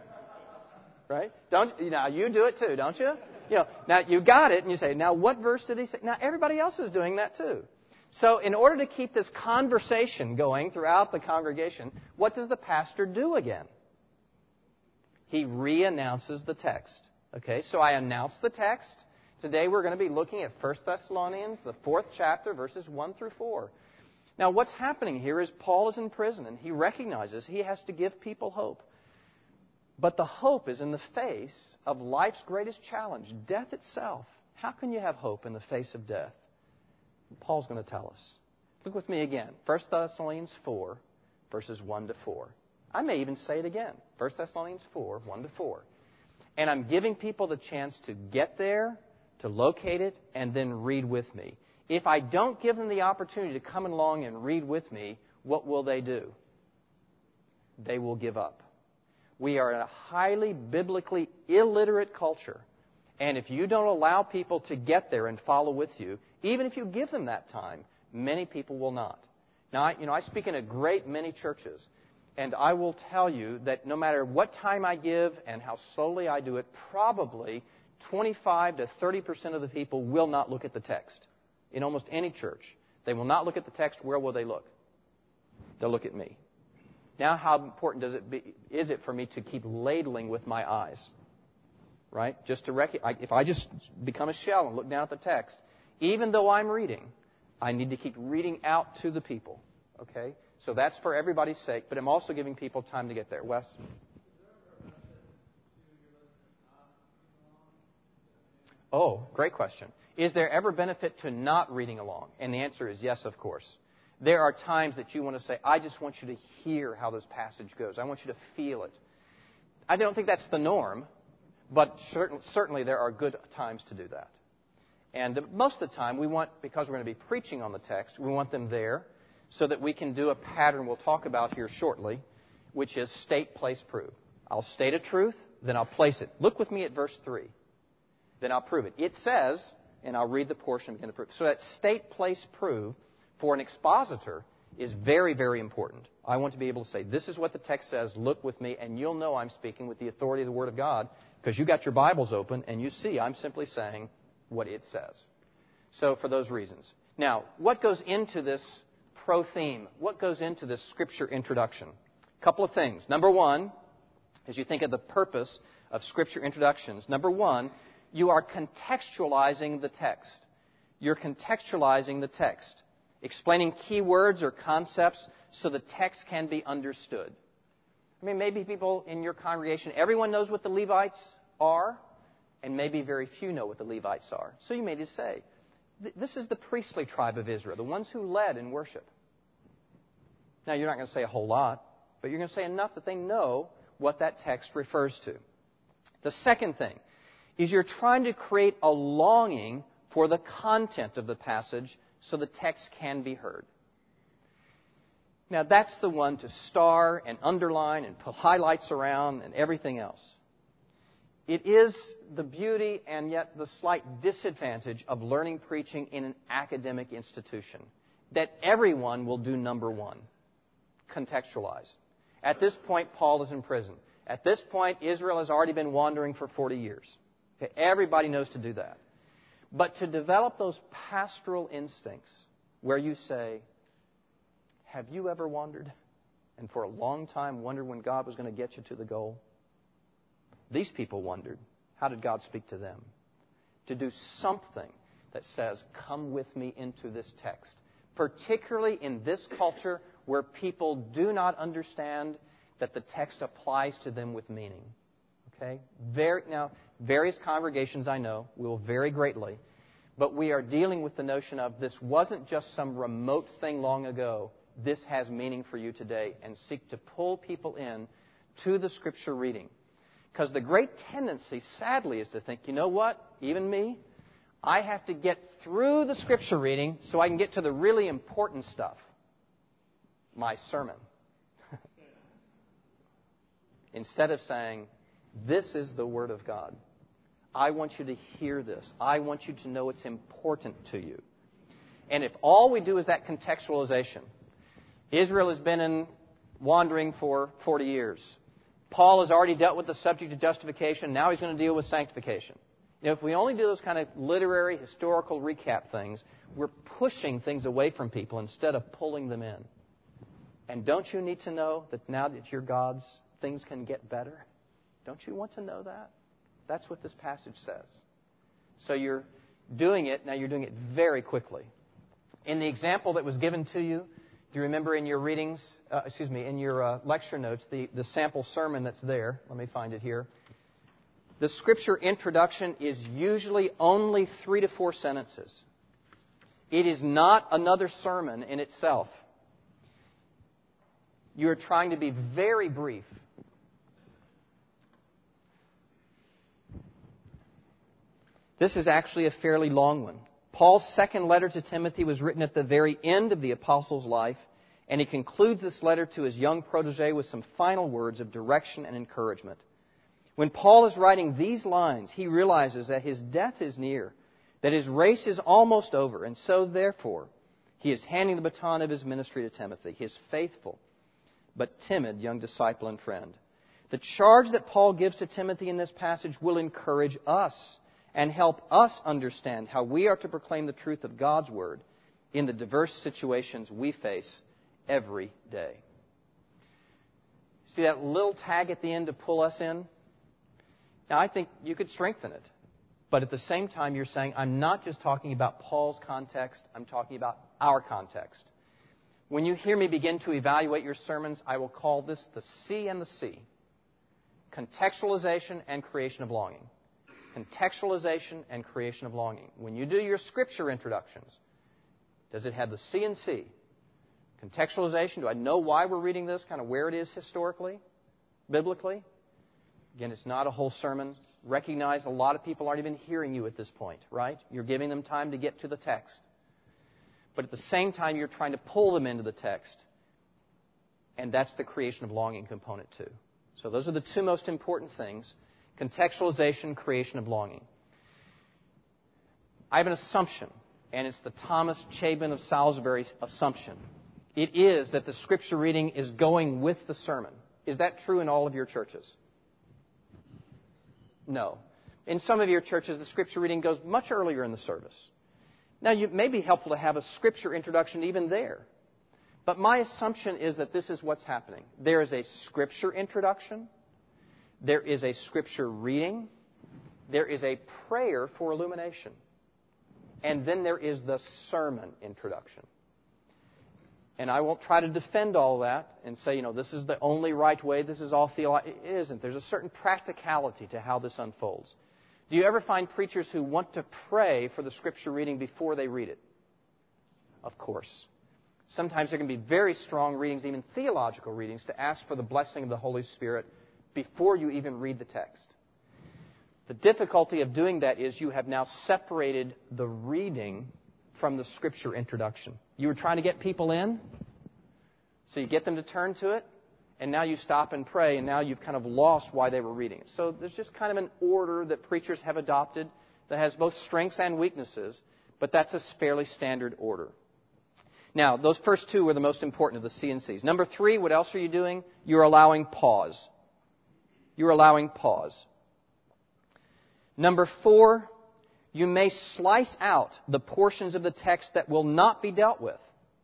Right? Don't you know, you do it too, don't you? You know, now you got it and you say, now what verse did he say? Now everybody else is doing that too. So in order to keep this conversation going throughout the congregation, what does the pastor do again? He re-announces the text. Okay, so I announce the text. Today we're going to be looking at First Thessalonians, the fourth chapter, verses one through four. Now what's happening here is Paul is in prison and he recognizes he has to give people hope. But the hope is in the face of life's greatest challenge, death itself. How can you have hope in the face of death? Paul's going to tell us. Look with me again. First Thessalonians four, verses one to four. I may even say it again. First Thessalonians four, one to four. And I'm giving people the chance to get there, to locate it, and then read with me. If I don't give them the opportunity to come along and read with me, what will they do? They will give up. We are in a highly biblically illiterate culture. And if you don't allow people to get there and follow with you, even if you give them that time, many people will not. Now, I, you know, I speak in a great many churches. And I will tell you that no matter what time I give and how slowly I do it, probably twenty-five to thirty percent of the people will not look at the text. In almost any church, they will not look at the text. Where will they look? They'll look at me. Now, how important does it be, is it for me to keep ladling with my eyes? Right? Just to rec- if I just become a shell and look down at the text, even though I'm reading, I need to keep reading out to the people. Okay? So that's for everybody's sake, but I'm also giving people time to get there. Wes? Oh, great question. Is there ever benefit to not reading along? And the answer is yes, of course. There are times that you want to say, I just want you to hear how this passage goes. I want you to feel it. I don't think that's the norm, but certainly there are good times to do that. And most of the time, we want, because we're going to be preaching on the text, we want them there so that we can do a pattern we'll talk about here shortly, which is state, place, prove. I'll state a truth, then I'll place it. Look with me at verse three. Then I'll prove it. It says, and I'll read the portion and begin to prove. So that state, place, prove for an expositor is very, very important. I want to be able to say, this is what the text says, look with me, and you'll know I'm speaking with the authority of the Word of God because you got your Bibles open and you see I'm simply saying what it says. So for those reasons. Now, what goes into this pro-theme? What goes into this Scripture introduction? A couple of things. Number one, as you think of the purpose of Scripture introductions. Number one, you are contextualizing the text. You're contextualizing the text, explaining key words or concepts so the text can be understood. I mean, maybe people in your congregation, everyone knows what the Levites are, and maybe very few know what the Levites are. So you may just say, this is the priestly tribe of Israel, the ones who led in worship. Now, you're not going to say a whole lot, but you're going to say enough that they know what that text refers to. The second thing is you're trying to create a longing for the content of the passage so the text can be heard. Now, that's the one to star and underline and put highlights around and everything else. It is the beauty and yet the slight disadvantage of learning preaching in an academic institution that everyone will do number one, contextualize. At this point, Paul is in prison. At this point, Israel has already been wandering for forty years. Okay, everybody knows to do that. But to develop those pastoral instincts where you say, have you ever wandered and for a long time wondered when God was going to get you to the goal? These people wondered. How did God speak to them? To do something that says, come with me into this text. Particularly in this culture where people do not understand that the text applies to them with meaning. Okay? Very, now, various congregations I know will vary greatly, but we are dealing with the notion of this wasn't just some remote thing long ago. This has meaning for you today, and seek to pull people in to the Scripture reading. Because the great tendency, sadly, is to think, you know what, even me, I have to get through the Scripture reading so I can get to the really important stuff. My sermon. Instead of saying, this is the Word of God. I want you to hear this. I want you to know it's important to you. And if all we do is that contextualization, Israel has been in wandering for forty years. Paul has already dealt with the subject of justification. Now he's going to deal with sanctification. You know, if we only do those kind of literary, historical recap things, we're pushing things away from people instead of pulling them in. And don't you need to know that now that you're God's, things can get better? Don't you want to know that? That's what this passage says. So you're doing it, now you're doing it very quickly. In the example that was given to you, do you remember in your readings, uh, excuse me, in your uh, lecture notes, the, the sample sermon that's there? Let me find it here. The Scripture introduction is usually only three to four sentences. It is not another sermon in itself. You are trying to be very brief. This is actually a fairly long one. Paul's second letter to Timothy was written at the very end of the apostle's life, and he concludes this letter to his young protege with some final words of direction and encouragement. When Paul is writing these lines, he realizes that his death is near, that his race is almost over, and so, therefore, he is handing the baton of his ministry to Timothy, his faithful but timid young disciple and friend. The charge that Paul gives to Timothy in this passage will encourage us and help us understand how we are to proclaim the truth of God's Word in the diverse situations we face every day. See that little tag at the end to pull us in? Now, I think you could strengthen it. But at the same time, you're saying, I'm not just talking about Paul's context, I'm talking about our context. When you hear me begin to evaluate your sermons, I will call this the C and the C. Contextualization and creation of longing. Contextualization and creation of longing. When you do your Scripture introductions, does it have the C and C? Contextualization, do I know why we're reading this, kind of where it is historically, biblically? Again, it's not a whole sermon. Recognize a lot of people aren't even hearing you at this point, right? You're giving them time to get to the text. But at the same time, you're trying to pull them into the text. And that's the creation of longing component too. So those are the two most important things. Contextualization, creation of longing. I have an assumption, and it's the Thomas Chabon of Salisbury assumption. It is that the Scripture reading is going with the sermon. Is that true in all of your churches? No. In some of your churches, the Scripture reading goes much earlier in the service. Now, it may be helpful to have a Scripture introduction even there. But my assumption is that this is what's happening. There is a Scripture introduction. There is a Scripture reading. There is a prayer for illumination. And then there is the sermon introduction. And I won't try to defend all that and say, you know, this is the only right way, this is all theology. It isn't. There's a certain practicality to how this unfolds. Do you ever find preachers who want to pray for the Scripture reading before they read it? Of course. Sometimes there can be very strong readings, even theological readings, to ask for the blessing of the Holy Spirit before you even read the text. The difficulty of doing that is you have now separated the reading from the Scripture introduction. You were trying to get people in, so you get them to turn to it, and now you stop and pray, and now you've kind of lost why they were reading it. So there's just kind of an order that preachers have adopted that has both strengths and weaknesses, but that's a fairly standard order. Now, those first two were the most important of the C and C's. Number three, what else are you doing? You're allowing pause. You're allowing pause. Number four, you may slice out the portions of the text that will not be dealt with.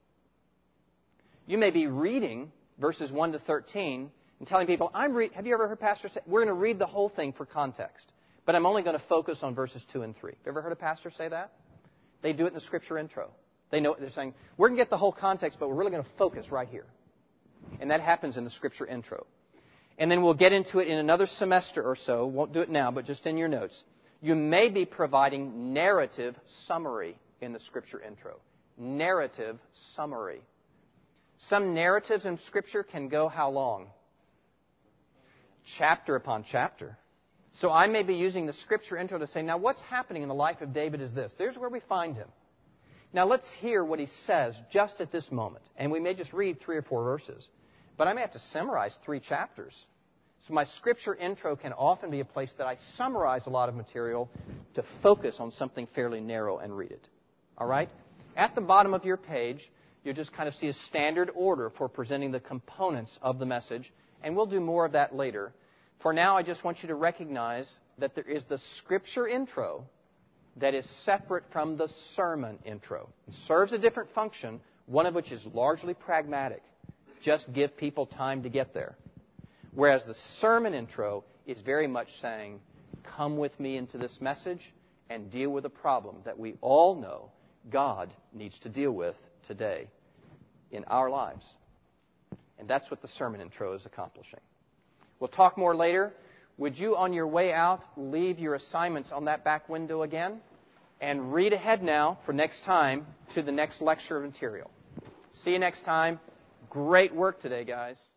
You may be reading verses one to thirteen and telling people, I'm re- have you ever heard pastors say, we're going to read the whole thing for context, but I'm only going to focus on verses two and three. Have you ever heard a pastor say that? They do it in the Scripture intro. They know what they're saying. We're going to get the whole context, but we're really going to focus right here. And that happens in the Scripture intro. And then we'll get into it in another semester or so. Won't do it now, but just in your notes. You may be providing narrative summary in the Scripture intro. Narrative summary. Some narratives in Scripture can go how long? Chapter upon chapter. So I may be using the Scripture intro to say, now what's happening in the life of David is this. There's where we find him. Now let's hear what he says just at this moment. And we may just read three or four verses. But I may have to summarize three chapters. So my Scripture intro can often be a place that I summarize a lot of material to focus on something fairly narrow and read it. All right? At the bottom of your page, you'll just kind of see a standard order for presenting the components of the message. And we'll do more of that later. For now, I just want you to recognize that there is the Scripture intro that is separate from the sermon intro. It serves a different function, one of which is largely pragmatic. Just give people time to get there. Whereas the sermon intro is very much saying, come with me into this message and deal with a problem that we all know God needs to deal with today in our lives. And that's what the sermon intro is accomplishing. We'll talk more later. Would you, on your way out, leave your assignments on that back window again? And read ahead now for next time to the next lecture of material. See you next time. Great work today, guys.